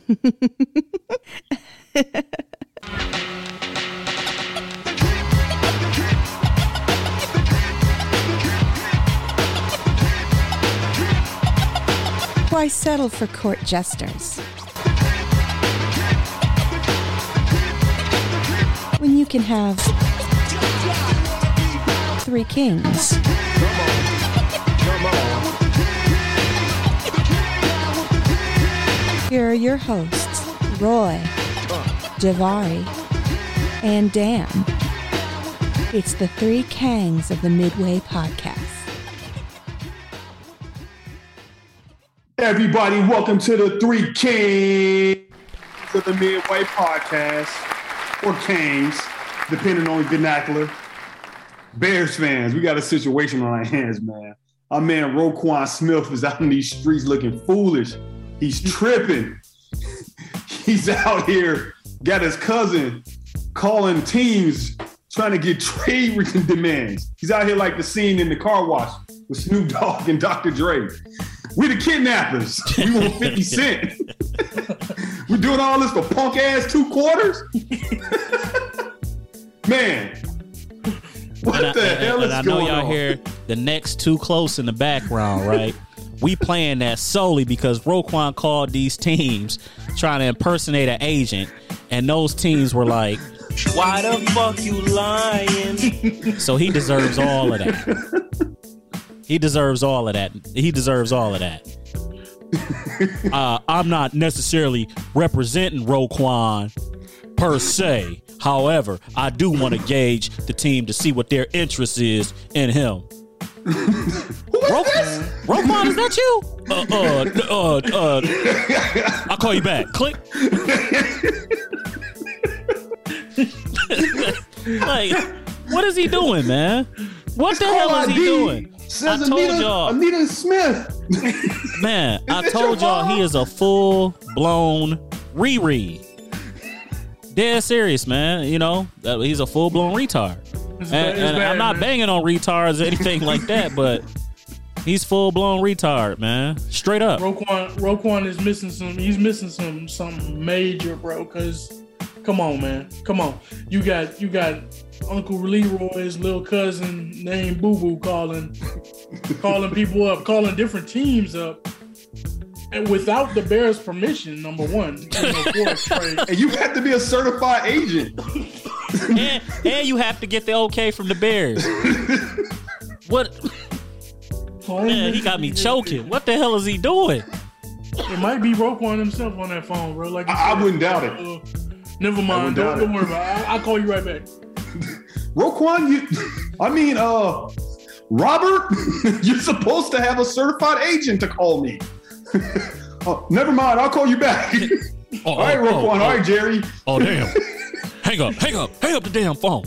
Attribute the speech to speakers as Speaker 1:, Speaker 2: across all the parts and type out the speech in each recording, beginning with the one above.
Speaker 1: Why settle for court jesters when you can have 3 kings? Here are your hosts, Roy, Javari, and Dan. It's the 3 Kangs of the Midway Podcast.
Speaker 2: Everybody, welcome to the 3 Kings of the Midway Podcast, or Kangs, depending on the vernacular. Bears fans, we got a situation on our hands, man. Our man Roquan Smith is out in these streets looking foolish. He's tripping. He's out here, got his cousin calling teams, trying to get trade demands. He's out here like the scene in the car wash with Snoop Dogg and Dr. Dre. We the kidnappers. We want 50 Cent. We're doing all this for punk ass 2 quarters? Man. What the hell is going on?
Speaker 3: I know y'all hear the next Too Close in the background, right? We playing that solely because Roquan called these teams trying to impersonate an agent, and those teams were like, "Why the fuck you lying?" So he deserves all of that. He deserves all of that. He deserves all of that. I'm not necessarily representing Roquan per se. However, I do want to gauge the team to see what their interest is in him. Roquan, is that you? I'll call you back. Click. Like, what is he doing, man? What the hell is he doing?
Speaker 2: Says
Speaker 3: I told y'all,
Speaker 2: Anita Smith.
Speaker 3: Man, I told y'all he is a full-blown Riri. Dead serious, man. You know, he's a full-blown retard. And I'm not banging on retards or anything like that, but he's full-blown retard, man. Straight up.
Speaker 4: Roquan is missing something major, bro, because come on, man. Come on. You got Uncle Leroy's little cousin named Boo Boo calling people up, calling different teams up. And without the Bears' permission, number one.
Speaker 2: And you have to be a certified agent.
Speaker 3: and you have to get the okay from the Bears. What? Man, he got me choking. What the hell is he doing?
Speaker 4: It might be Roquan himself on that phone, bro. Like
Speaker 2: I wouldn't doubt it.
Speaker 4: Never mind. Don't worry about it. I'll call you right back.
Speaker 2: Roquan, Robert, you're supposed to have a certified agent to call me. Never mind. I'll call you back. All right, Roquan. All right, Jerry.
Speaker 3: Oh, damn. Hang up the damn phone.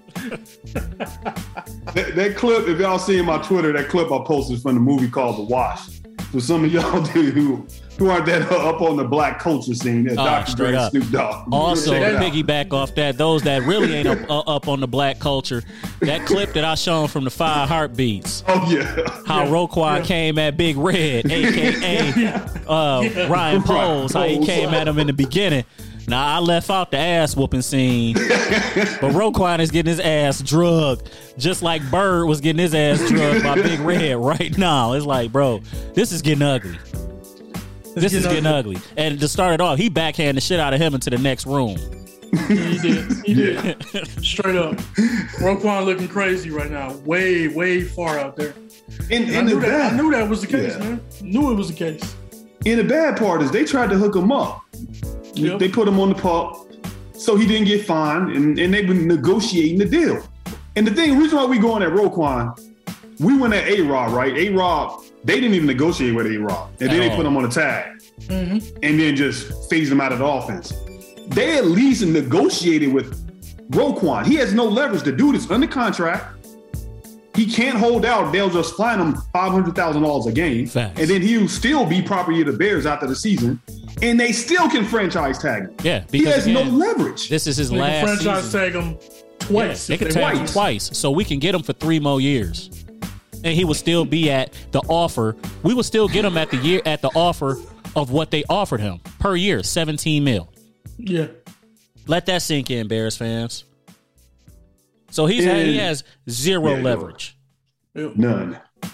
Speaker 2: That clip, if y'all see in my Twitter, that clip I posted from the movie called The Wash. For some of y'all who aren't that up on the black culture scene, Dr. Dre and Snoop Dogg.
Speaker 3: Also, piggyback off that, those that really ain't up on the black culture, that clip that I shown from the 5 Heartbeats.
Speaker 2: Oh, yeah.
Speaker 3: How Roquan came at Big Red, a.k.a. Ryan Poles, how he came at him in the beginning. Now, I left out the ass whooping scene, but Roquan is getting his ass drugged, just like Bird was getting his ass drugged by Big Red right now. It's like, bro, this is getting ugly. This is getting ugly. And to start it off, he backhanded the shit out of him into the next room.
Speaker 4: He did. Straight up. Roquan looking crazy right now. Way, way far out there. I knew that was the case, man. Knew it was the case.
Speaker 2: And the bad part is they tried to hook him up. Yep. They put him on the pup so he didn't get fined, and they were negotiating the deal. And the reason why we going at Roquan, we went at A-Rod, right? A-Rod, they didn't even negotiate with A-Rod. And then they put him on a tag. Mm-hmm. And then just phased him out of the offense. They at least negotiated with Roquan. He has no leverage. The dude is under contract. He can't hold out. They'll just fine him $500,000 a game.
Speaker 3: Facts.
Speaker 2: And then he'll still be property of the Bears after the season. And they still can franchise tag him.
Speaker 3: Yeah,
Speaker 2: because he has no leverage.
Speaker 3: This is his last
Speaker 4: season. They can franchise tag him twice.
Speaker 3: Yeah, they can tag him twice. So we can get him for 3 more years. And he will still be at the offer. We will still get him at the offer of what they offered him. per year, 17 mil.
Speaker 4: Yeah.
Speaker 3: Let that sink in, Bears fans. So he has zero leverage.
Speaker 2: None.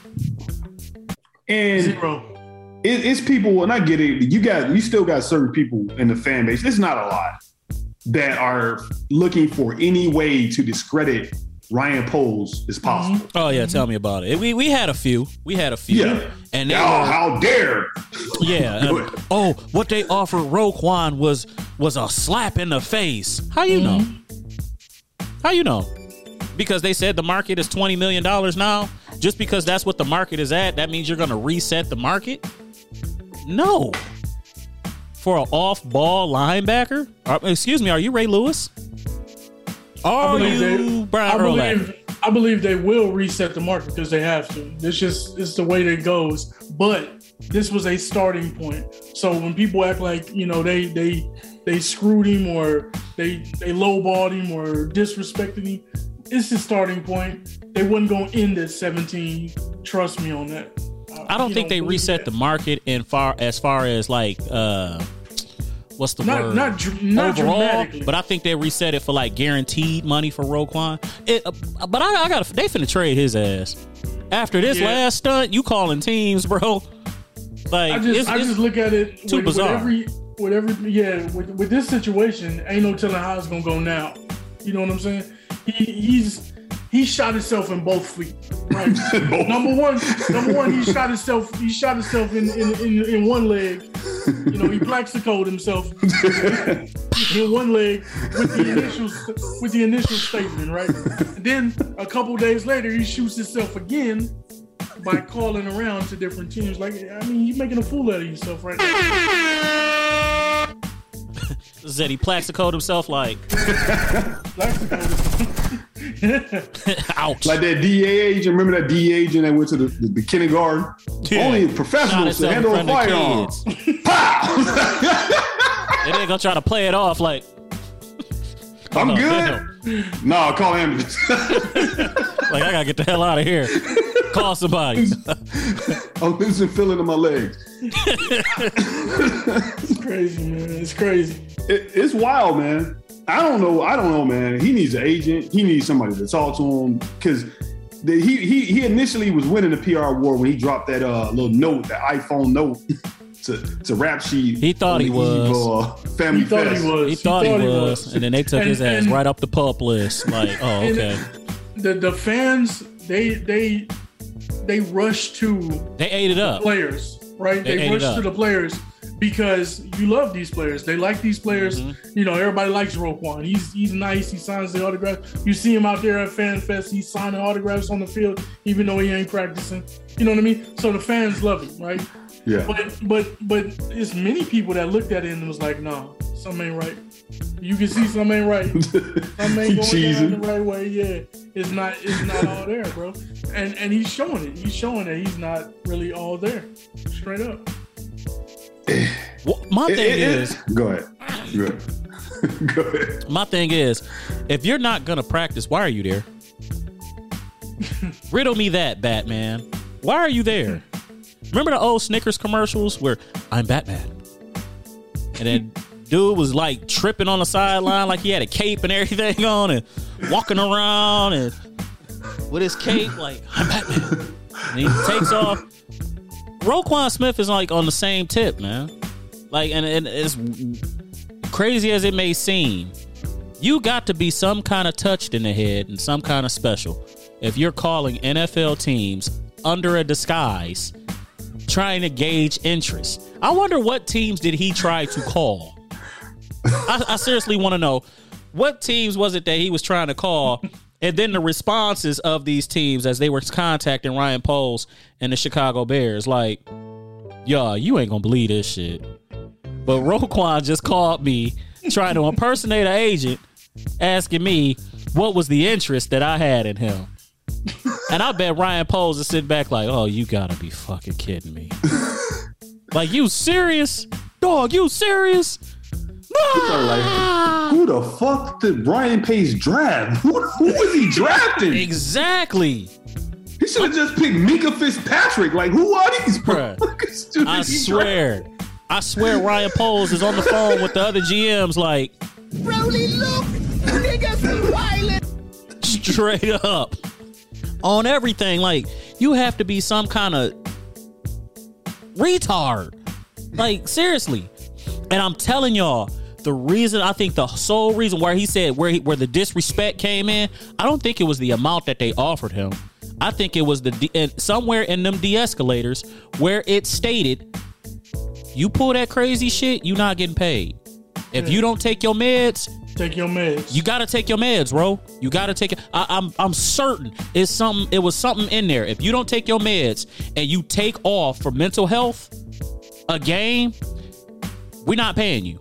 Speaker 2: And
Speaker 4: Zero.
Speaker 2: It's people, and I get it. You still got certain people in the fan base. It's not a lot that are looking for any way to discredit Ryan Poles as possible.
Speaker 3: Oh yeah, tell me about it. We had a few.
Speaker 2: Yeah.
Speaker 3: And
Speaker 2: how dare?
Speaker 3: Yeah. What they offered Roquan was a slap in the face. How you know? How you know? Because they said the market is $20 million now. Just because that's what the market is at, that means you're going to reset the market? No. For an off-ball linebacker? Excuse me, are you Ray Lewis? Are you Brian Urlacher?
Speaker 4: I believe they will reset the market because they have to. It's the way that it goes. But this was a starting point. So when people act like, they screwed him or they lowballed him or disrespected him, it's the starting point. They wasn't going to end at 17. Trust me on that.
Speaker 3: I don't think they reset the market as far as like what's the word?
Speaker 4: Not
Speaker 3: overall,
Speaker 4: dramatically.
Speaker 3: but I think they reset it for like guaranteed money for Roquan. But I got they finna trade his ass after this last stunt. You calling teams, bro? Like
Speaker 4: I just look at it
Speaker 3: too bizarre.
Speaker 4: With this situation, ain't no telling how it's gonna go now. You know what I'm saying? He shot himself in both feet. Right. Number one, he shot himself in one leg. He Plaxicoed himself in one leg with the initial statement, right? And then a couple days later, he shoots himself again by calling around to different teams. Like, I mean, you're making a fool out of yourself right now.
Speaker 3: Said he Plaxicoed himself like. Ouch.
Speaker 2: Like that DA agent. Remember that DA agent that went to the kindergarten?
Speaker 3: Yeah.
Speaker 2: Only professionals to handle a firearm. Pow!
Speaker 3: And they're gonna try to play it off like
Speaker 2: I'm good. No, call ambulance.
Speaker 3: Like I gotta get the hell out of here. Call somebody.
Speaker 2: I'm losing feeling in my legs.
Speaker 4: It's crazy, man. It's crazy.
Speaker 2: It's wild, man. I don't know, man. He needs an agent. He needs somebody to talk to him because he initially was winning the PR award when he dropped that little note, that iPhone note to Rap Sheet.
Speaker 3: He thought he was.
Speaker 2: Family Fest.
Speaker 3: He thought he was. And then they took his ass right up the pup list. Like, oh, okay.
Speaker 4: The fans, they rush to.
Speaker 3: They ate it up.
Speaker 4: Players, right? They rush to the players. Because you love these players. They like these players. Mm-hmm. Everybody likes Roquan. He's nice. He signs the autographs. You see him out there at Fan Fest. He's signing autographs on the field, even though he ain't practicing. You know what I mean? So the fans love him, right?
Speaker 2: Yeah.
Speaker 4: But it's many people that looked at it and was like, no, something ain't right. You can see something ain't right. Something ain't going down the right way. Yeah. It's not all there, bro. And he's showing it. He's showing that he's not really all there. Straight up.
Speaker 3: Well, my thing is,
Speaker 2: go ahead.
Speaker 3: My thing is, if you're not gonna practice, why are you there? Riddle me that, Batman. Why are you there? Remember the old Snickers commercials where I'm Batman, and then dude was like tripping on the sideline like he had a cape and everything on and walking around and with his cape like I'm Batman, and he takes off. Roquan Smith is like on the same tip, man. Like, and as crazy as it may seem, you got to be some kind of touched in the head and some kind of special if you're calling NFL teams under a disguise, trying to gauge interest. I wonder what teams did he try to call? I seriously want to know what teams was it that he was trying to call. And then the responses of these teams as they were contacting Ryan Poles and the Chicago Bears, like, yo, you ain't gonna believe this shit. But Roquan just called me trying to impersonate an agent, asking me what was the interest that I had in him. And I bet Ryan Poles is sitting back like, oh, you gotta be fucking kidding me. Like, you serious? Dog, you serious?
Speaker 2: Like, who the fuck did Brian Pace draft? Who was he drafting?
Speaker 3: Exactly.
Speaker 2: He should have just picked Minka Fitzpatrick. Like, who are these bro?
Speaker 3: I swear. I swear Ryan Poles is on the phone with the other GMs like,
Speaker 5: Brody, look, niggas be violent.
Speaker 3: Straight up. On everything. Like, you have to be some kind of retard. Like, seriously. And I'm telling y'all, the reason, I think the sole reason where he said where the disrespect came in, I don't think it was the amount that they offered him. I think it was somewhere in them de-escalators where it stated, you pull that crazy shit, you not getting paid. If you don't take your meds,
Speaker 4: take your meds.
Speaker 3: You gotta take your meds, bro. You gotta take it. I'm certain it was something in there. If you don't take your meds and you take off for mental health, a game, we're not paying you.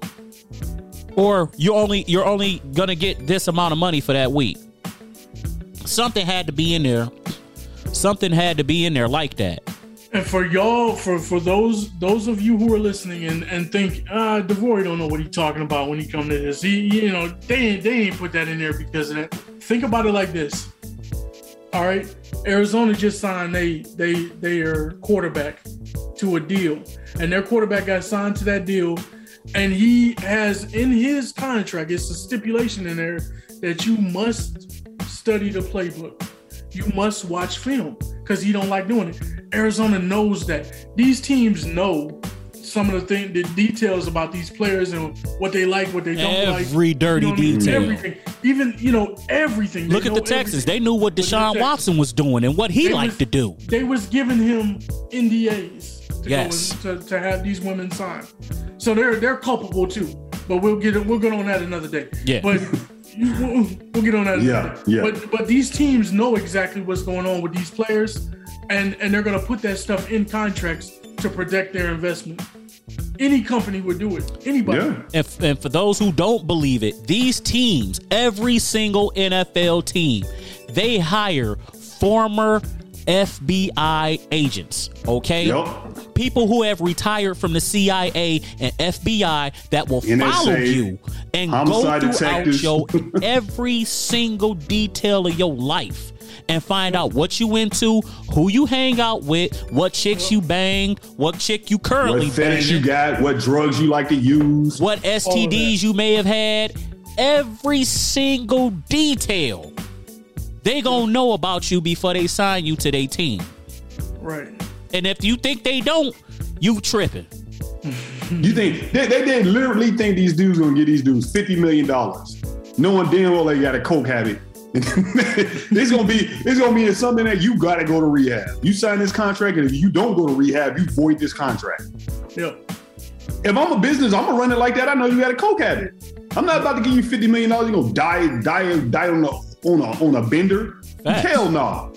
Speaker 3: Or you're only gonna get this amount of money for that week. Something had to be in there. Something had to be in there like that.
Speaker 4: And for y'all, for those of you who are listening and think, DeVory don't know what he's talking about when he come to this. They ain't put that in there because of that. Think about it like this. All right, Arizona just signed their quarterback to a deal, and their quarterback got signed to that deal, and he has in his contract, it's a stipulation in there that you must study the playbook. You must watch film because he don't like doing it. Arizona knows that. These teams know some of the details about these players and what they like, what they don't like.
Speaker 3: Every dirty detail.
Speaker 4: Everything. Even, everything.
Speaker 3: Look at the Texans. They knew what Deshaun Watson was doing and what he liked to do.
Speaker 4: They was giving him NDAs
Speaker 3: to
Speaker 4: have these women sign. So they're culpable too. But we'll get on that another day.
Speaker 3: Yeah.
Speaker 4: But we'll get on that another day.
Speaker 2: Yeah.
Speaker 4: But these teams know exactly what's going on with these players, and they're gonna put that stuff in contracts to protect their investment. Any company would do it. Anybody.
Speaker 2: Yeah.
Speaker 3: And for those who don't believe it, these teams, every single NFL team, they hire former FBI agents, okay?
Speaker 2: Yep.
Speaker 3: People who have retired from the CIA and FBI that will follow you and
Speaker 2: homicide
Speaker 3: go throughout
Speaker 2: detectives.
Speaker 3: your every single detail of your life and find out what you into, who you hang out with, what chicks you banged, what chick you currently
Speaker 2: What fetish you
Speaker 3: banging,
Speaker 2: got, what drugs you like to use.
Speaker 3: what STDs you may have had, every single detail. They gonna know about you before they sign you to their team.
Speaker 4: Right.
Speaker 3: And if you think they don't, you tripping.
Speaker 2: You think they literally think these dudes gonna get these dudes $50 million, knowing damn well they got a coke habit. it's gonna be something that you gotta go to rehab. You sign this contract, and if you don't go to rehab, you void this contract.
Speaker 4: Yeah.
Speaker 2: If I'm a business, I'm gonna run it like that. I know you got a coke habit. I'm not about to give you $50 million. You're gonna die on a bender.
Speaker 3: Facts.
Speaker 2: Hell no.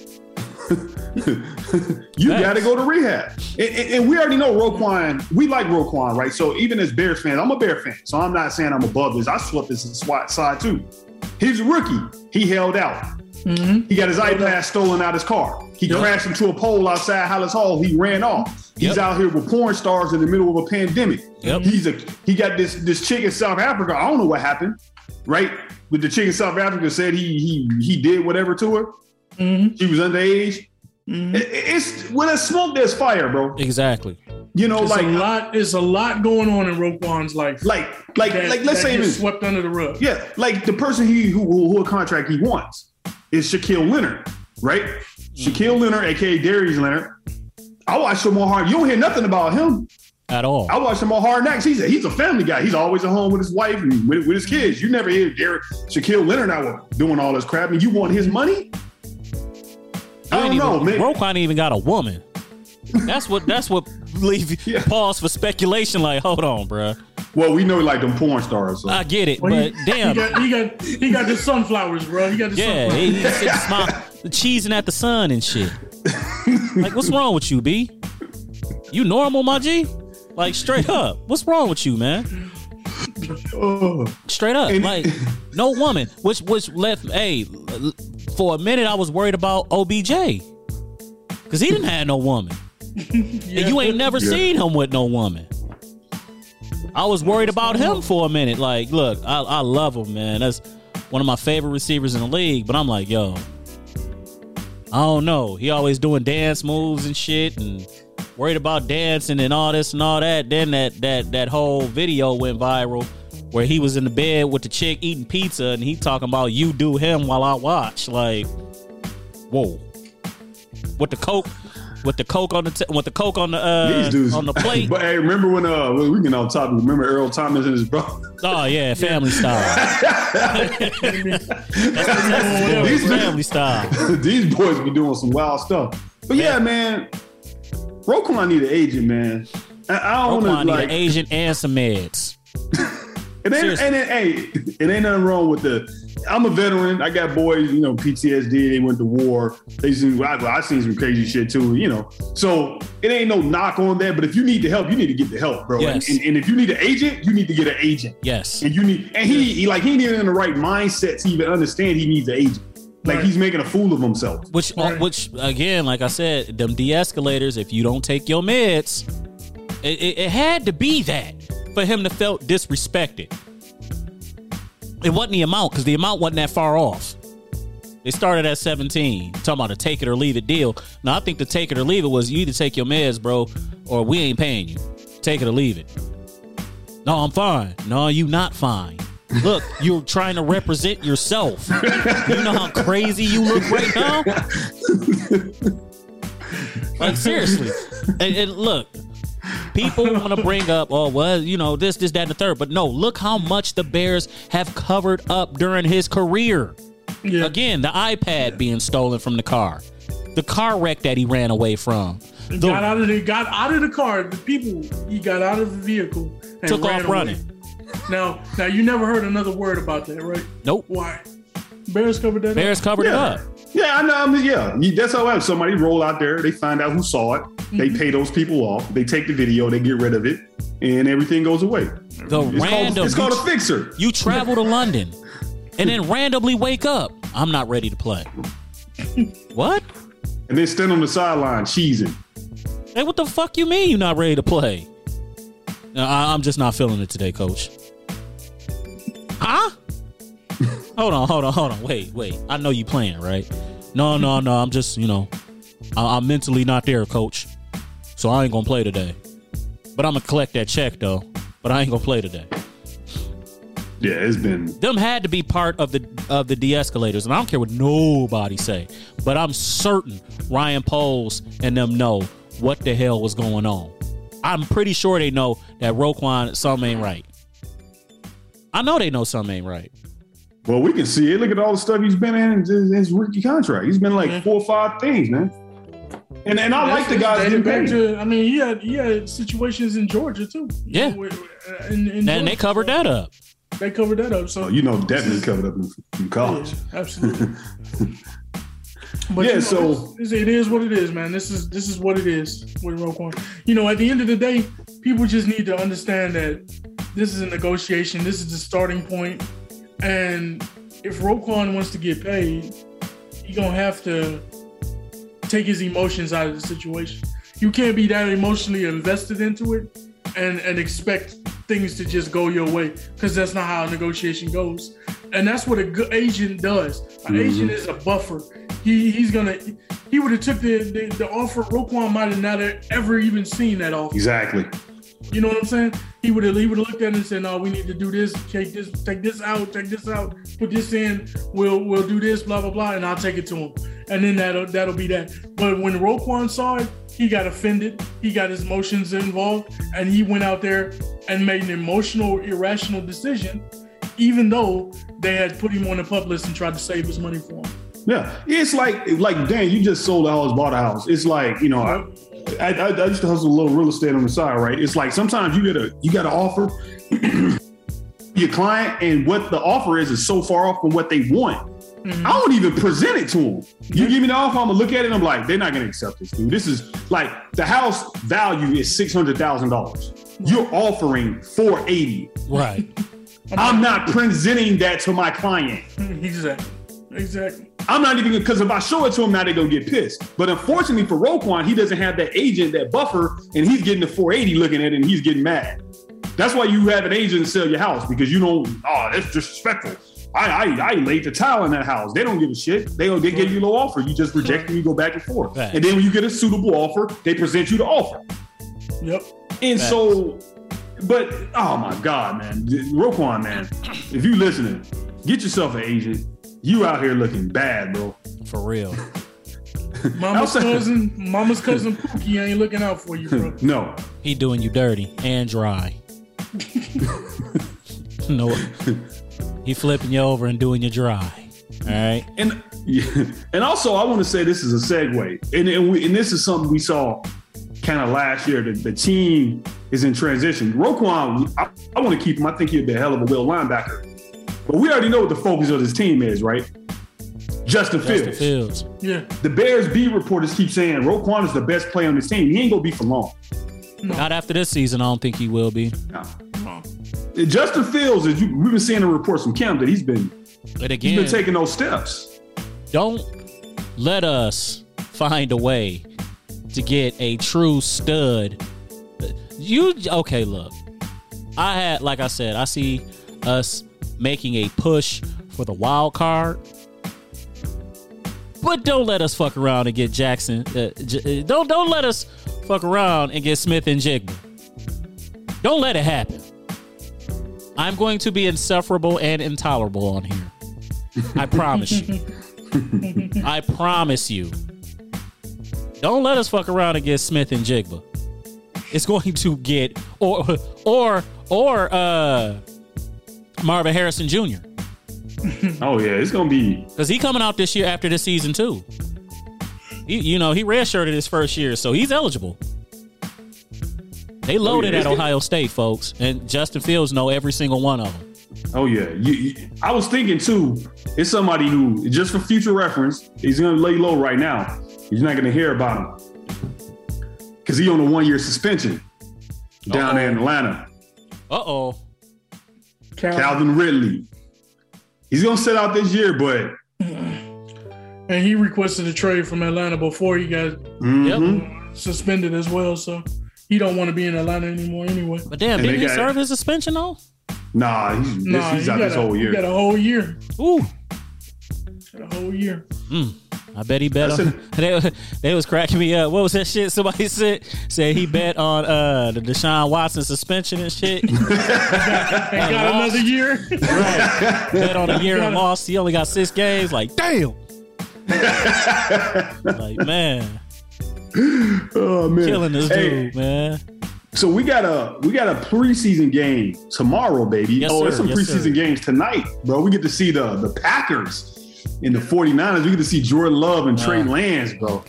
Speaker 2: You got to go to rehab. And we already know Roquan. We like Roquan, right? So even as Bears fans, I'm a Bear fan. So I'm not saying I'm above this. I swept this SWAT side too. He's a rookie. He held out.
Speaker 4: Mm-hmm.
Speaker 2: He got his iPad stolen out his car. He crashed into a pole outside Hollis Hall. He ran off. He's out here with porn stars in the middle of a pandemic.
Speaker 3: Yep.
Speaker 2: He got this chick in South Africa. I don't know what happened, right? But the chick in South Africa said he did whatever to her.
Speaker 4: Mm-hmm.
Speaker 2: She was underage.
Speaker 4: Mm-hmm.
Speaker 2: It's when there's smoke, there's fire, bro.
Speaker 3: Exactly.
Speaker 4: It's a lot going on in Roquan's life.
Speaker 2: Let's say
Speaker 4: it's swept under the rug.
Speaker 2: Yeah, like the person who a contract he wants is Shaquille Leonard, right? Shaquille Leonard, aka Darius Leonard. I watched him on Hard. You don't hear nothing about him
Speaker 3: At all.
Speaker 2: I watched him on Hard Knocks. He's a family guy. He's always at home with his wife and with his kids. You never hear Shaquille Leonard out doing all this crap, and you want his money? I don't know, man.
Speaker 3: Roquan even got a woman. That's what leave pause for speculation. Like, hold on, bruh.
Speaker 2: Well, we know like them porn stars. So.
Speaker 3: I get it,
Speaker 4: Well,
Speaker 3: but damn.
Speaker 4: He got the sunflowers, bro. He got the sunflowers.
Speaker 3: He's cheesing at the sun and shit. Like, what's wrong with you, B? You normal, my G? Like, straight up. What's wrong with you, man? Straight up. Like, no woman. Which left, for a minute I was worried about OBJ. Because he didn't have no woman. And you ain't never seen him with no woman. I was worried about him for a minute. Like, look, I love him, man. That's one of my favorite receivers in the league. But I'm like, yo, I don't know. He always doing dance moves and shit. And worried about dancing and all this and all that. Then that whole video went viral where he was in the bed with the chick eating pizza and he talking about you do him while I watch. Like, whoa. With the coke on the
Speaker 2: These dudes
Speaker 3: on the plate.
Speaker 2: But hey, remember when we can on top. Remember Earl Thomas and his brother?
Speaker 3: Oh yeah, Family Style. Family Style.
Speaker 2: These boys be doing some wild stuff. But yeah, man, Roquan need an agent, man. I don't
Speaker 3: Roquan
Speaker 2: want to
Speaker 3: need an agent and some meds.
Speaker 2: It ain't nothing wrong with I'm a veteran. I got boys, PTSD. They went to war. I seen some crazy shit too, So it ain't no knock on that. But if you need the help, you need to get the help, bro.
Speaker 3: Yes.
Speaker 2: And if you need an agent, you need to get an agent.
Speaker 3: Yes.
Speaker 2: And he ain't even in the right mindset to even understand he needs an agent. Like he's making a fool of himself.
Speaker 3: Which again, like I said, them de-escalators. If you don't take your meds, it had to be that for him to felt disrespected. It wasn't the amount, because the amount wasn't that far off. They started at 17, talking about a take it or leave it deal. Now, I think the take it or leave it was you either take your meds, bro, or we ain't paying you. Take it or leave it. No, I'm fine. No, you not fine. Look, you're trying to represent yourself. You know how crazy you look right now? Like, seriously. And look, people want to bring up, this, that, and the third. But no, look how much the Bears have covered up during his career. Yeah. Again, the iPad being stolen from the car. The car wreck that he ran away from.
Speaker 4: Got out of the car. The people, he got out of the vehicle and
Speaker 3: took off running.
Speaker 4: Now, you never heard another word about that, right?
Speaker 3: Nope.
Speaker 4: Why? Bears covered that up?
Speaker 3: Bears covered it up.
Speaker 2: Yeah, I know. That's how happens. Somebody roll out there, they find out who saw it, they pay those people off, they take the video, they get rid of it, and everything goes away. It's called a fixer.
Speaker 3: You travel to London and then randomly wake up. I'm not ready to play. What?
Speaker 2: And then stand on the sideline cheesing.
Speaker 3: Hey, what the fuck you mean you're not ready to play? I'm just not feeling it today, coach. Huh? Hold on. Wait. I know you playing, right? No. I'm just, I'm mentally not there, coach. So I ain't gonna play today. But I'm gonna collect that check though. But I ain't gonna play today.
Speaker 2: Yeah, it's been.
Speaker 3: Them had to be part of the de-escalators, and I don't care what nobody say. But I'm certain Ryan Poles and them know what the hell was going on. I'm pretty sure they know that Roquan, something ain't right. I know they know something ain't right.
Speaker 2: Well, we can see it. Look at all the stuff he's been in his rookie contract. He's been like 4 or 5 things, man. And I like the guys getting paid.
Speaker 4: He had situations in Georgia too.
Speaker 3: Yeah. And they covered that up.
Speaker 4: They covered that up. So
Speaker 2: definitely covered up in college.
Speaker 4: Yeah, absolutely. But
Speaker 2: it
Speaker 4: is what it is, man. This is what it is with Roquan. At the end of the day, people just need to understand that this is a negotiation. This is the starting point. And if Roquan wants to get paid, he's going to have to take his emotions out of the situation. You can't be that emotionally invested into it and expect things to just go your way, because that's not how a negotiation goes. And that's what a good agent does. An agent is a buffer. He would have took the offer. Roquan might have not ever even seen that offer.
Speaker 2: Exactly.
Speaker 4: You know what I'm saying? He would have looked at it and said, "No, we need to do this. Take this out, put this in. We'll do this, blah blah blah, and I'll take it to him." And then that'll be that. But when Roquan saw it, he got offended. He got his emotions involved, and he went out there and made an emotional, irrational decision, even though they had put him on the pup list and tried to save his money for him.
Speaker 2: Yeah, it's like Dan, you just sold a house, bought a house. It's like I used to hustle a little real estate on the side, right? It's like sometimes you got to offer your client, and what the offer is so far off from what they want. Mm-hmm. I don't even present it to them. You give me the offer, I'm gonna look at it, and I'm like, they're not gonna accept this, dude. This is like the house value is $600,000. You're offering $480,000.
Speaker 3: Right.
Speaker 2: I'm not presenting that to my client.
Speaker 4: Exactly.
Speaker 2: I'm not even, because if I show it to him now, they're going to get pissed. But unfortunately for Roquan, he doesn't have that agent, that buffer, and he's getting the 480 looking at it and he's getting mad. That's why you have an agent sell your house, because you don't, that's disrespectful. I laid the towel in that house. They don't give a shit. They give you a low offer. You just reject and you go back and forth.
Speaker 3: Right.
Speaker 2: And then when you get a suitable offer, they present you the offer.
Speaker 4: Yep.
Speaker 2: And so, but oh my God, man, Roquan, man, if you listening, get yourself an agent. You out here looking bad, bro.
Speaker 3: For real.
Speaker 4: Mama's cousin Pookie ain't looking out for you, bro.
Speaker 2: No.
Speaker 3: He doing you dirty and dry. No. He flipping you over and doing you dry. All right.
Speaker 2: And also, I want to say this is a segue. And this is something we saw kind of last year. The team is in transition. Roquan, I want to keep him. I think he'd be a hell of a will linebacker. But we already know what the focus of this team is, right? Justin Fields.
Speaker 4: Yeah.
Speaker 2: The Bears beat reporters keep saying Roquan is the best player on this team. He ain't going to be for long.
Speaker 4: No.
Speaker 3: Not after this season. I don't think he will be.
Speaker 2: No. Justin Fields, we've been seeing the reports from Cam that he's been taking those steps.
Speaker 3: Don't let us find a way to get a true stud. Okay, look. Like I said, I see us making a push for the wild card. But don't let us fuck around and get Jackson. Don't let us fuck around and get Smith and Jigba. Don't let it happen. I'm going to be insufferable and intolerable on here. I promise you. I promise you. Don't let us fuck around and get Smith and Jigba. It's going to get or Marvin Harrison Jr.
Speaker 2: Oh yeah, it's gonna be
Speaker 3: because he coming out this year after this season too. He redshirted his first year, so he's eligible. They loaded at Ohio State, folks, and Justin Fields know every single one of them.
Speaker 2: Oh yeah, I was thinking too. It's somebody who, just for future reference, he's gonna lay low right now. He's not gonna hear about him because he on a 1-year suspension down there in Atlanta. Calvin Ridley. He's gonna sit out this year, but
Speaker 4: and he requested a trade from Atlanta before he got suspended as well. So he don't want to be in Atlanta anymore anyway.
Speaker 3: But damn, didn't he serve his suspension though?
Speaker 2: Nah, he's out this whole year.
Speaker 4: He got a whole year.
Speaker 3: Ooh.
Speaker 4: Got a whole year.
Speaker 3: I bet he bet on. They was cracking me up. What was that shit? Somebody said he bet on the Deshaun Watson suspension and shit.
Speaker 4: and got another year.
Speaker 3: Right. Bet on a year and lost. He only got 6 games. Like, damn. Like, man.
Speaker 2: Oh man.
Speaker 3: Killing this dude, man.
Speaker 2: So we got a preseason game tomorrow, baby.
Speaker 3: Yes,
Speaker 2: there's some
Speaker 3: yes,
Speaker 2: preseason games tonight, bro. We get to see the Packers and the 49ers. We get to see Jordan Love and Trey Lance, bro.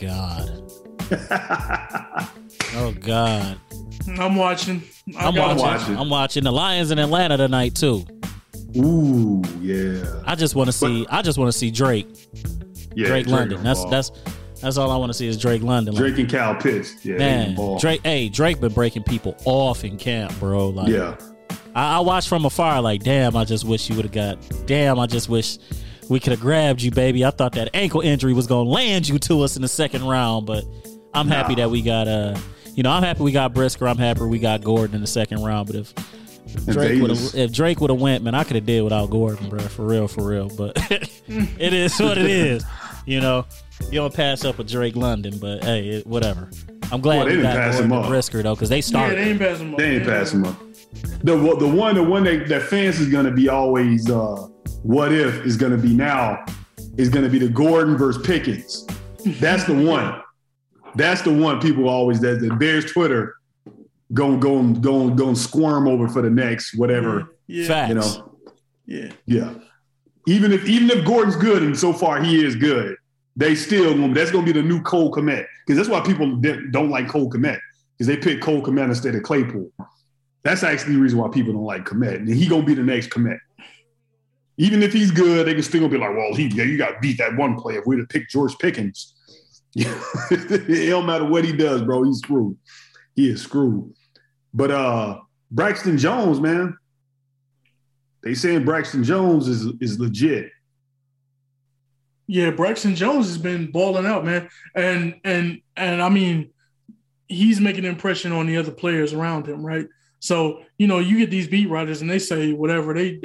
Speaker 3: Oh God.
Speaker 4: I'm watching.
Speaker 3: I'm watching the Lions in Atlanta tonight too.
Speaker 2: Ooh, yeah.
Speaker 3: I just want to see Drake.
Speaker 2: Yeah,
Speaker 3: Drake London. That's all I want to see is Drake London.
Speaker 2: Drake and Kyle Pitts. Yeah,
Speaker 3: man. Drake been breaking people off in camp, bro. Like,
Speaker 2: yeah.
Speaker 3: I watched from afar, like, damn, I just wish you would have got. Damn, I just wish we could have grabbed you, baby. I thought that ankle injury was gonna land you to us in the second round, but I'm happy that we got I'm happy we got Brisker. I'm happy we got Gordon in the second round. But if Drake would have went, man, I could have did without Gordon, bro. For real. But it is what it is. You don't pass up with Drake London, but hey, whatever. I'm glad we got Gordon and Brisker though, because they started.
Speaker 4: Yeah, they ain't passing him up.
Speaker 2: They ain't passing him up. The one that fans is gonna be always what if is gonna be now is gonna be the Gordon versus Pickens. That's the one. That's the one people always that the Bears Twitter going squirm over for the next whatever.
Speaker 4: Yeah.
Speaker 3: Facts.
Speaker 2: Yeah. Even if Gordon's good, and so far he is good, they still that's gonna be the new Cole Kmet, because that's why people don't like Cole Kmet, because they pick Cole Kmet instead of Claypool. That's actually the reason why people don't like Kmet, and he gonna be the next Kmet. Even if he's good, they can still be like, well, you got to beat that one player. If we'd have picked George Pickens, it don't matter what he does, bro. He's screwed. He is screwed. But Braxton Jones, man, they saying Braxton Jones is legit.
Speaker 4: Yeah, Braxton Jones has been balling out, man, and I mean, he's making an impression on the other players around him, right? So you get these beat writers and they say whatever they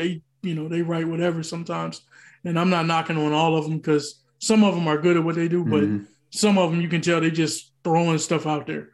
Speaker 4: they write whatever sometimes. And I'm not knocking on all of them because some of them are good at what they do, but some of them you can tell they just throwing stuff out there.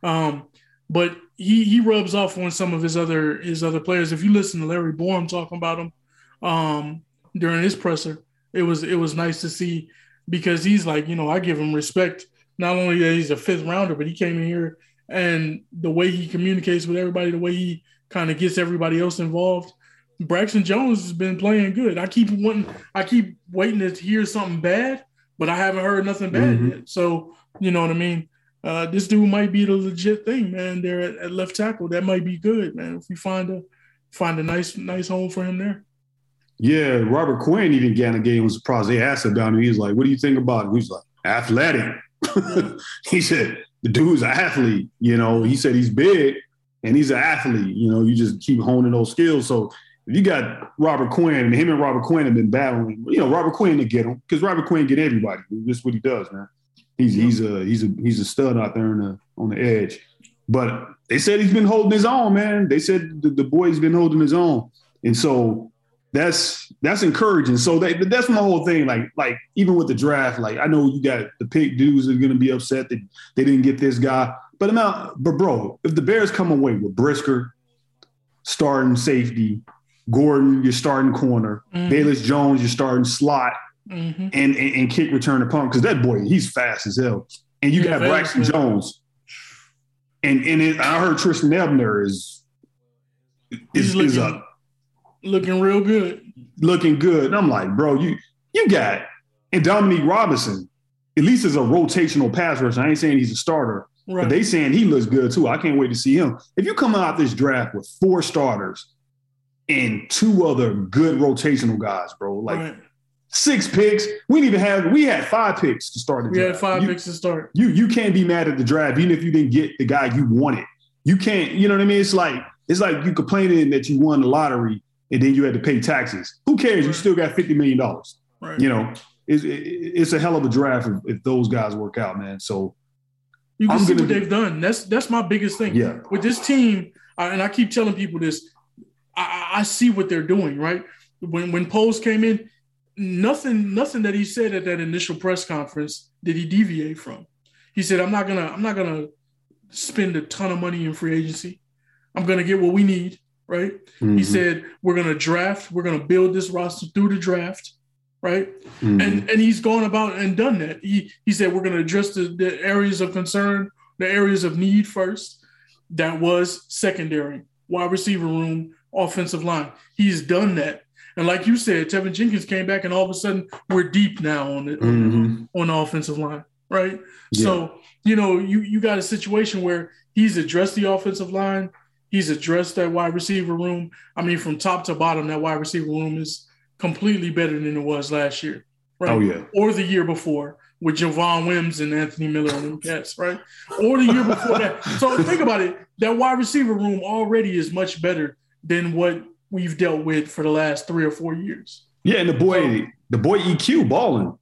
Speaker 4: But he rubs off on some of his other players. If you listen to Larry Borum talking about him during his presser, it was nice to see, because he's like, I give him respect. Not only that he's a 5th rounder, but he came in here and the way he communicates with everybody, the way he kind of gets everybody else involved. Braxton Jones has been playing good. I keep waiting to hear something bad, but I haven't heard nothing bad yet. So, you know what I mean? This dude might be the legit thing, man, there at left tackle. That might be good, man, if we find a nice home for him there.
Speaker 2: Yeah, Robert Quinn even got a game, was surprised. They asked him down there. He was like, what do you think about him? He's like, athletic. He said, the dude's an athlete. He said he's big and he's an athlete. You just keep honing those skills. So if you got Robert Quinn, and him and Robert Quinn have been battling, Robert Quinn to get him, because Robert Quinn get everybody. That's what he does, man. He's a stud out there on the edge. But they said he's been holding his own, man. They said the boy's been holding his own. And so that's encouraging. So that's my whole thing. Like even with the draft, like I know you got the pick dudes that are going to be upset that they didn't get this guy. But bro, if the Bears come away with Brisker starting safety, Gordon, you're starting corner, Bayless Jones, you're starting slot, and kick return to punt, because that boy, he's fast as hell. And you got Braxton Jones. And I heard Tristan Ebner is up.
Speaker 4: Looking real good.
Speaker 2: Looking good. And I'm like, bro, you got, and Dominique Robinson, at least as a rotational pass rusher. I ain't saying he's a starter, but they saying he looks good too. I can't wait to see him. If you come out this draft with 4 starters and 2 other good rotational guys, bro, 6 picks. We had 5 picks to start the draft.
Speaker 4: We had 5 picks to start.
Speaker 2: You can't be mad at the draft, even if you didn't get the guy you wanted. You can't, you know what I mean? It's like you complaining that you won the lottery and then you had to pay taxes. Who cares? You still got $50 million. Right. It's a hell of a draft if those guys work out, man. So
Speaker 4: you can see what they've done. That's my biggest thing.
Speaker 2: Yeah.
Speaker 4: With this team, and I keep telling people this, I see what they're doing, right? When Poles came in, nothing that he said at that initial press conference did he deviate from. He said, I'm not gonna spend a ton of money in free agency. I'm gonna get what we need. Right. He said, we're going to draft. We're going to build this roster through the draft. Right. And he's gone about and done that. He said, we're going to address the areas of concern, the areas of need first. That was secondary, wide receiver room, offensive line. He's done that. And like you said, Tevin Jenkins came back and all of a sudden we're deep now on the offensive line. Right. Yeah. So, you got a situation where he's addressed the offensive line. He's addressed that wide receiver room. I mean, from top to bottom, that wide receiver room is completely better than it was last year, right?
Speaker 2: Oh, yeah.
Speaker 4: Or the year before with Javon Wims and Anthony Miller and them cats, right? Or the year before that. So think about it. That wide receiver room already is much better than what we've dealt with for the last 3 or 4 years.
Speaker 2: Yeah, and the boy EQ balling.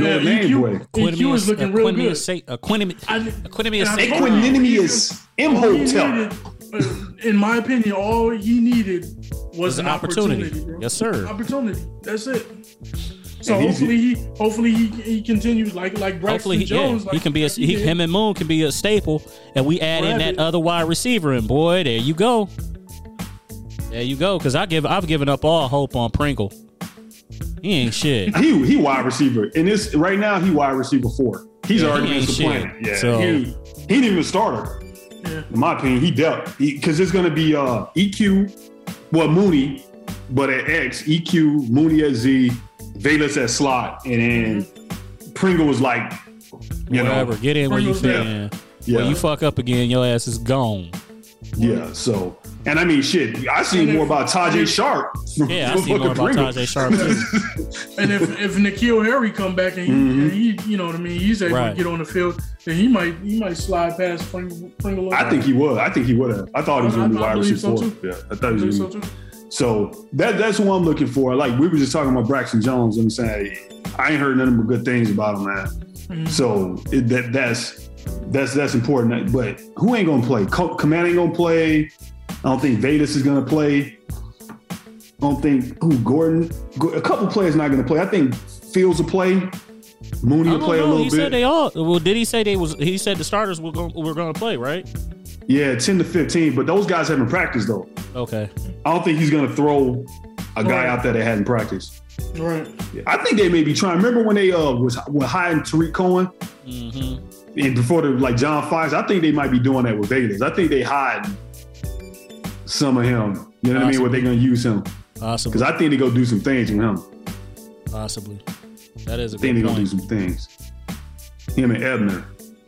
Speaker 4: EQ is looking real good.
Speaker 2: Equanimous Imhotep.
Speaker 4: In my opinion, all he needed was an opportunity, bro.
Speaker 3: Yes, sir.
Speaker 4: Opportunity. That's it. So hopefully he continues like Braxton Jones.
Speaker 3: He can be him and Moon can be a staple, and we add in that other wide receiver, and boy, there you go. Because I've given up all hope on Pringle. He ain't shit.
Speaker 2: He wide receiver, and this right now he wide receiver 4. He's already been supplanted. Yeah,
Speaker 3: so,
Speaker 2: he ain't even a starter. Yeah. In my opinion, he dealt because it's going to be EQ, Mooney, but at X, EQ, Mooney at Z, Bayless at slot, and then Pringle was like,
Speaker 3: whatever. Get in where you fit in.
Speaker 2: Yeah.
Speaker 3: When you fuck up again, your ass is gone.
Speaker 2: Yeah. So, and I mean, shit. I see more about Tajay Sharp.
Speaker 3: I see more about Tajay Sharp
Speaker 4: too. And if N'Keal Harry come back and he you know what I mean, he's able to get on the field, then he might slide past Pringle.
Speaker 2: I think he would. I think he would have. I thought he was going to be wide receiver 4. Yeah, I thought he was going to be. So that's what I'm looking for. Like we were just talking about Braxton Jones. I'm saying I ain't heard nothing but good things about him, man. So that's important. But who ain't gonna play? Command ain't gonna play. I don't think Vedas is gonna play. don't think Gordon. A couple players not going to play. I think Fields will play. Mooney will play a little bit.
Speaker 3: He said they all. Well, did he say they was? He said the starters were going to play, right?
Speaker 2: Yeah, 10 to 15. But those guys haven't practiced though.
Speaker 3: Okay.
Speaker 2: I don't think he's going to throw a guy out there that hadn't practiced.
Speaker 4: Right.
Speaker 2: Yeah, I think they may be trying. Remember when they were hiding Tariq Cohen?
Speaker 3: Mm-hmm.
Speaker 2: And before the John Fox, I think they might be doing that with Vegas. I think they hide some of him. You know what I mean? Where they're going to use him.
Speaker 3: Possibly.
Speaker 2: Because I think they're going to do some things with him.
Speaker 3: Possibly. That is a
Speaker 2: I think
Speaker 3: good
Speaker 2: they're going to do some things. Him and Ebner.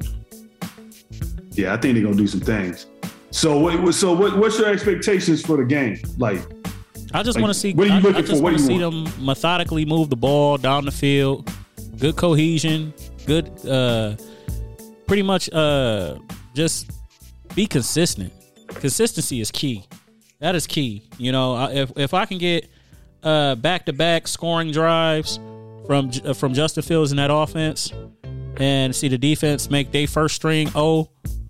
Speaker 2: Yeah, I think they're going to do some things. So what's your expectations for the game? Like,
Speaker 3: I just want to see.
Speaker 2: What are you looking
Speaker 3: I just
Speaker 2: for? What
Speaker 3: want to
Speaker 2: do you
Speaker 3: see
Speaker 2: want?
Speaker 3: them methodically move the ball down the field. Good cohesion. Good. Pretty much. Just be consistent. Consistency is key. That is key. You know, if I can get back-to-back scoring drives from Justin Fields in that offense, and see the defense make their first string go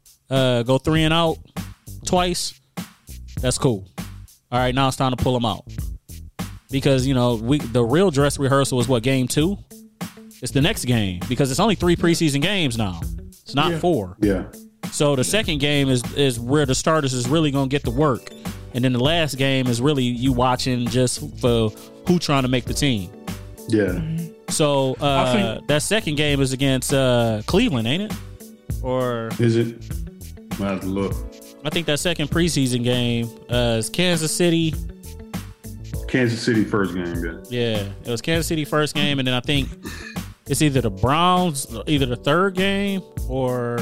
Speaker 3: 3 and out twice, that's cool. All right, now it's time to pull them out. Because, you know, the real dress rehearsal is what, game 2? It's the next game because it's only 3 preseason games now. It's not 4.
Speaker 2: Yeah.
Speaker 3: So the second game is where the starters is really going to get the work. And then the last game is really you watching just for who trying to make the team.
Speaker 2: Yeah.
Speaker 3: So that second game is against Cleveland, ain't it? Or
Speaker 2: is it? I have to look.
Speaker 3: I think that second preseason game is Kansas City.
Speaker 2: Kansas City first game, yeah.
Speaker 3: Yeah, it was Kansas City first game, and then I think it's either the Browns, either the third game, or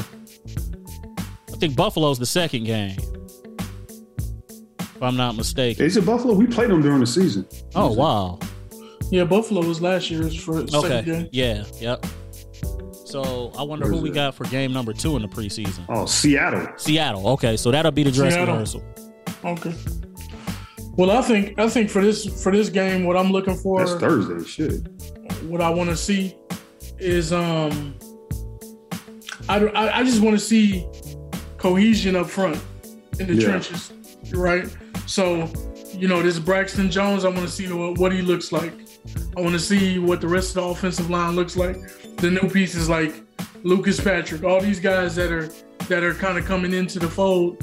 Speaker 3: I think Buffalo's the second game. If I'm not mistaken.
Speaker 2: Is it Buffalo? We played them during the season.
Speaker 3: Oh, wow.
Speaker 4: Yeah, Buffalo was last year's for second game.
Speaker 3: Yeah, yep. So I wonder who we got for game number 2 in the preseason.
Speaker 2: Oh, Seattle.
Speaker 3: Seattle. Okay, so that'll be the dress rehearsal.
Speaker 4: Okay. Well, I think for this game, what I'm looking for.
Speaker 2: That's Thursday. Shit.
Speaker 4: What I want to see is I just want to see cohesion up front in the trenches, right? So, you know, this Braxton Jones, I want to see what he looks like. I want to see what the rest of the offensive line looks like. The new pieces like Lucas Patrick, all these guys that are kind of coming into the fold,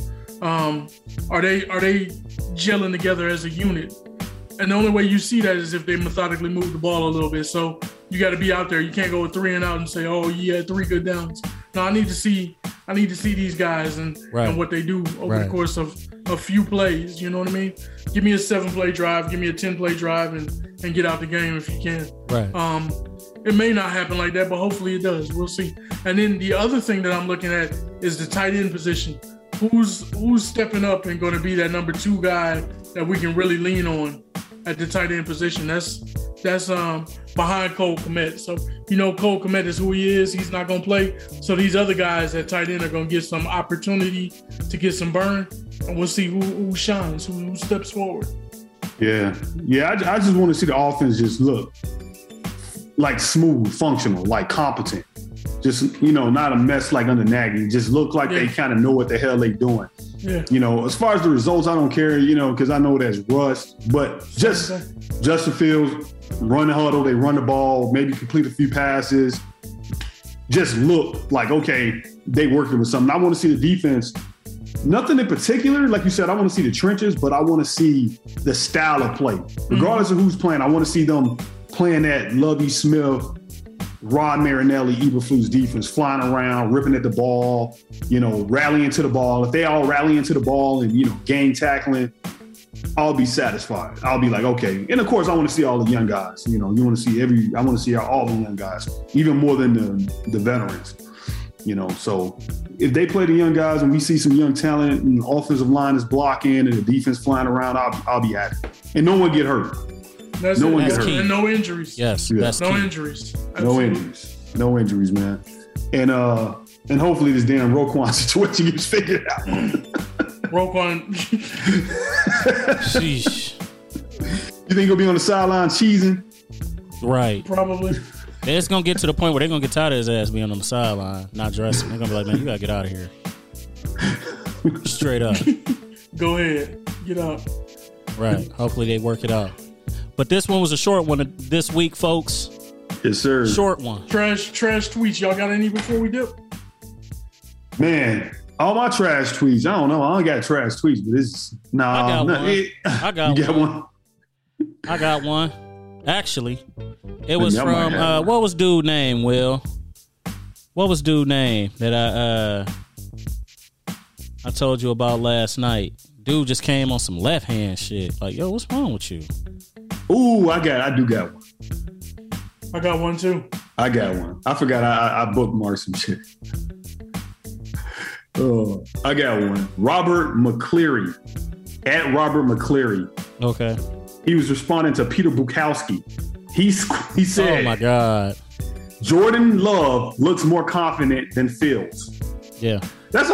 Speaker 4: are they gelling together as a unit? And the only way you see that is if they methodically move the ball a little bit. So you got to be out there. You can't go with 3 and out and say, "Oh, you had 3 good downs." No, I need to see these guys and what they do over the course of a few plays. You know what I mean? Give me a 7-play drive, give me a 10-play drive, and get out the game if you can.
Speaker 3: Right.
Speaker 4: It may not happen like that, but hopefully it does. We'll see. And then the other thing that I'm looking at is the tight end position. Who's stepping up and going to be that number 2 guy that we can really lean on at the tight end position? That's behind Cole Kmet. So, you know, Cole Kmet is who he is. He's not going to play. So these other guys at tight end are going to get some opportunity to get some burn. And we'll see who shines, who steps forward.
Speaker 2: Yeah. Yeah, I just want to see the offense just look like smooth, functional, like competent. Just, you know, not a mess like under Nagy. Just look like they kind of know what the hell they doing.
Speaker 4: Yeah.
Speaker 2: You know, as far as the results, I don't care, you know, because I know that's rust. But just Justin Fields, run the huddle, they run the ball, maybe complete a few passes. Just look like, okay, they working with something. I want to see the defense. Nothing in particular. Like you said, I want to see the trenches, but I want to see the style of play. Regardless of who's playing, I want to see them playing that Lovie Smith, Rod Marinelli, Eberflus defense, flying around, ripping at the ball, you know, rallying to the ball. If they all rally into the ball and, you know, gang tackling, I'll be satisfied. I'll be like, okay. And of course, I want to see all the young guys. You know, I want to see all the young guys, even more than the veterans. You know, so if they play the young guys and we see some young talent and the offensive line is blocking and the defense flying around, I'll be happy. And no one get hurt.
Speaker 4: That's
Speaker 2: no one get hurt.
Speaker 4: And no injuries.
Speaker 3: Yes,
Speaker 2: that's
Speaker 3: key.
Speaker 4: Injuries.
Speaker 2: Absolutely. No injuries, man. And hopefully this damn Roquan situation gets figured out.
Speaker 4: Roquan.
Speaker 3: Sheesh.
Speaker 2: You think he'll be on the sideline cheesing?
Speaker 3: Right.
Speaker 4: Probably.
Speaker 3: It's going to get to the point where they're going to get tired of his ass being on the sideline, not dressing. They're going to be like, man, you got to get out of here. Straight up.
Speaker 4: Go ahead. Get out.
Speaker 3: Right. Hopefully they work it out. But this one was a short one this week, folks.
Speaker 2: Yes, sir.
Speaker 3: Short one.
Speaker 4: Trash tweets. Y'all got any before we dip?
Speaker 2: Man, all my trash tweets. I don't know. I only got trash tweets, but it's
Speaker 3: I got one. I got one. Actually, it was from what was dude name, Will? What was dude name that I told you about last night? Dude just came on some left hand shit. Like, yo, what's wrong with you?
Speaker 2: Ooh, I do got one.
Speaker 4: I got one too.
Speaker 2: I got one. I forgot I bookmarked some shit. Oh, I got one. Robert McCleary. At Robert McCleary.
Speaker 3: Okay.
Speaker 2: He was responding to Peter Bukowski. He said,
Speaker 3: "Oh my God,
Speaker 2: Jordan Love looks more confident than Fields."
Speaker 3: Yeah.
Speaker 2: That's all.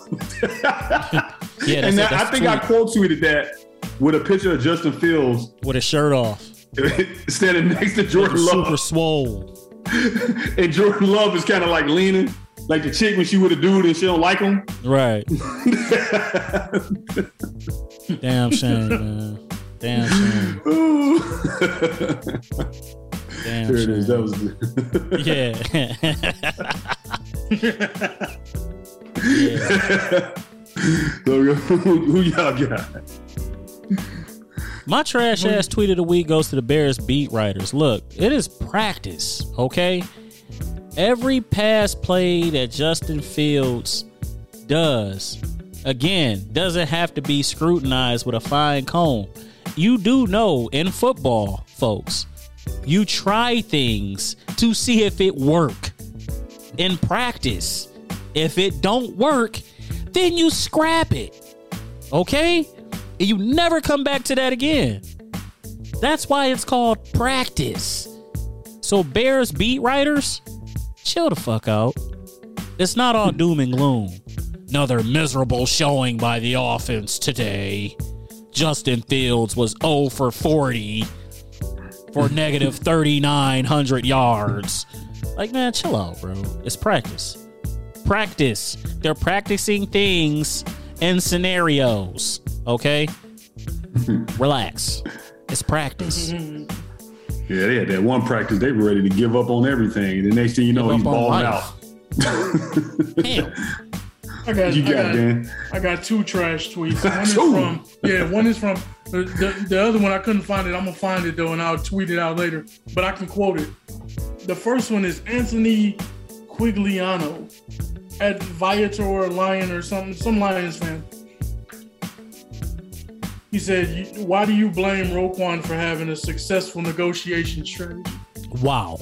Speaker 3: Yeah,
Speaker 2: and I think I quote tweeted that with a picture of Justin Fields
Speaker 3: with his shirt off,
Speaker 2: standing next to Jordan Love,
Speaker 3: super swole,
Speaker 2: and Jordan Love is kind of like leaning, like the chick when she with a dude and she don't like him.
Speaker 3: Right. Damn shame, man. Damn shame. Damn
Speaker 2: there
Speaker 3: shame.
Speaker 2: it is. That was good.
Speaker 3: Yeah.
Speaker 2: So, who y'all got?
Speaker 3: My trash ass tweet of the week goes to the Bears beat writers. Look, it is practice, okay? Every pass play that Justin Fields does, again, doesn't have to be scrutinized with a fine comb. You do know in football, folks, you try things to see if it work. In practice, if it don't work, then you scrap it. Okay? And you never come back to that again. That's why it's called practice. So Bears beat writers, chill the fuck out. It's not all doom and gloom. Another miserable showing by the offense today. Justin Fields was 0 for 40 for negative 3,900 yards. Like, man, chill out, bro. It's practice. Practice. They're practicing things and scenarios. Okay? Relax. It's practice.
Speaker 2: Yeah, they had that one practice. They were ready to give up on everything. And the next thing you know, he's balling out.
Speaker 3: Damn.
Speaker 4: I got two trash tweets. One is from the other one. I couldn't find it. I'm gonna find it though, and I'll tweet it out later. But I can quote it. The first one is Anthony Quigliano at Viator Lion or some Lions fan. He said, "Why do you blame Roquan for having a successful negotiation strategy?"
Speaker 3: Wow.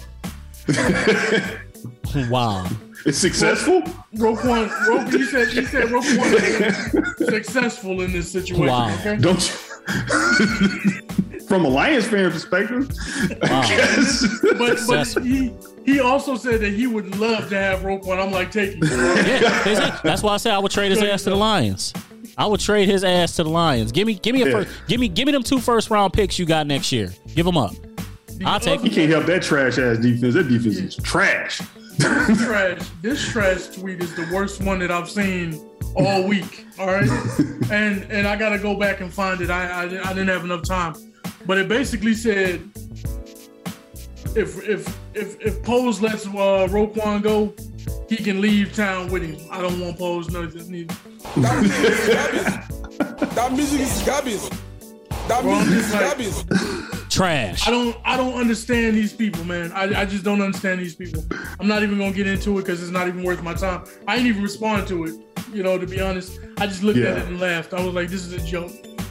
Speaker 3: Wow.
Speaker 2: It's successful?
Speaker 4: Roquan, he said Roquan is successful in this situation.
Speaker 3: Wow.
Speaker 4: Okay?
Speaker 2: Don't you? From a Lions fan perspective.
Speaker 3: Wow.
Speaker 4: But he also said that he would love to have Roquan. I'm like, take it.
Speaker 3: Yeah, that's why I said I would trade his ass to the Lions. I would trade his ass to the Lions. Give me them 2 first-round picks you got next year. Give them up. I'll take
Speaker 2: You can't help that trash ass defense. That defense is trash.
Speaker 4: This trash tweet is the worst one that I've seen all week. All right, and I gotta go back and find it. I didn't have enough time, but it basically said if Pose lets Roquan go, he can leave town with him. I don't want Pose neither.
Speaker 5: That music is garbage. That music is garbage.
Speaker 3: Trash.
Speaker 4: I don't understand these people, man. I just don't understand these people. I'm not even gonna get into it because it's not even worth my time. I ain't even respond to it. You know, to be honest, I just looked at it and laughed. I was like, this is a joke.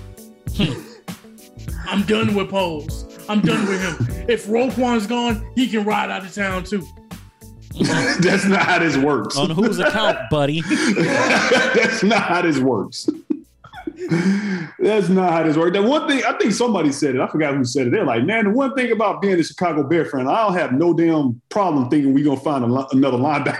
Speaker 4: I'm done with Pose. I'm done with him. If Roquan's gone, he can ride out of town too.
Speaker 2: That's not how this works.
Speaker 3: On whose account, buddy?
Speaker 2: That's not how this works. That's not how this works. That one thing, I think somebody said it. I forgot who said it. They're like, man, the one thing about being a Chicago Bear fan, I don't have no damn problem thinking we're going to find another linebacker.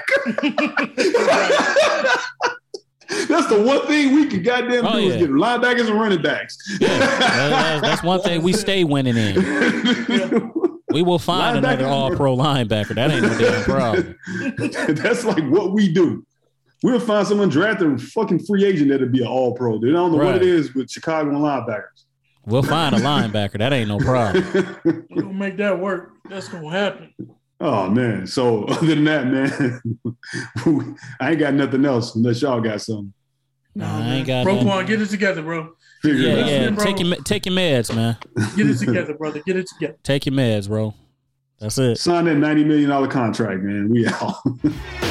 Speaker 2: That's the one thing we can goddamn do is get linebackers and running backs.
Speaker 3: Yeah, that's one thing we stay winning in.
Speaker 4: Yeah.
Speaker 3: We will find another all-pro linebacker. That ain't no damn problem.
Speaker 2: That's like what we do. We'll find someone drafted a fucking free agent that'll be an all-pro. Dude, I don't know what it is with Chicago and linebackers.
Speaker 3: We'll find a linebacker. That ain't no problem.
Speaker 4: We're gonna make that work. That's gonna happen.
Speaker 2: Oh man. So other than that, man, I ain't got nothing else unless y'all got something.
Speaker 3: Nah, I ain't got
Speaker 4: Roquan, get it together, bro.
Speaker 3: Yeah.
Speaker 4: Bro.
Speaker 3: Take your meds, man.
Speaker 4: Get it together, brother. Get it together.
Speaker 3: Take your meds, bro. That's it.
Speaker 2: Sign that $90 million contract, man. We out.